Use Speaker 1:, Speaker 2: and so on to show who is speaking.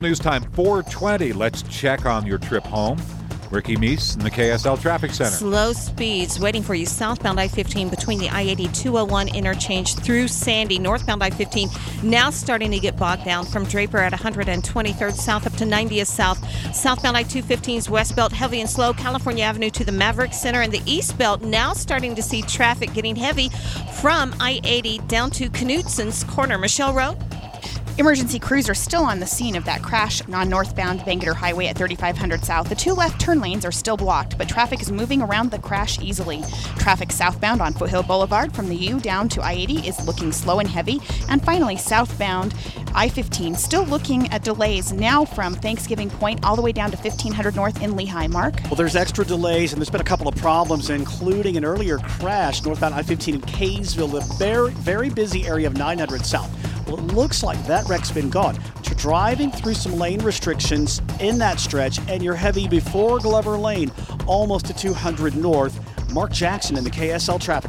Speaker 1: News time 4:20. Let's check on your trip home. Ricky Meese in the KSL Traffic Center.
Speaker 2: Slow speeds waiting for you southbound I-15 between the I-80-201 interchange through Sandy. Northbound I-15 now starting to get bogged down from Draper at 123rd South up to 90th South. Southbound I-215's west belt heavy and slow. California Avenue to the Maverick Center, and the east belt now starting to see traffic getting heavy from I-80 down to Knutson's Corner. Michelle Rowe.
Speaker 3: Emergency crews are still on the scene of that crash on northbound Bangerter Highway at 3500 South. The two left turn lanes are still blocked, but traffic is moving around the crash easily. Traffic southbound on Foothill Boulevard from the U down to I-80 is looking slow and heavy. And finally, southbound I-15 still looking at delays now from Thanksgiving Point all the way down to 1500 North in Lehigh. Mark?
Speaker 4: Well, there's extra delays, and there's been a couple of problems, including an earlier crash northbound I-15 in Kaysville, the very, very busy area of 900 South. Well, it looks like that wreck's been gone. You're driving through some lane restrictions in that stretch, and you're heavy before Glover Lane, almost to 200 North. Mark Jackson in the KSL Traffic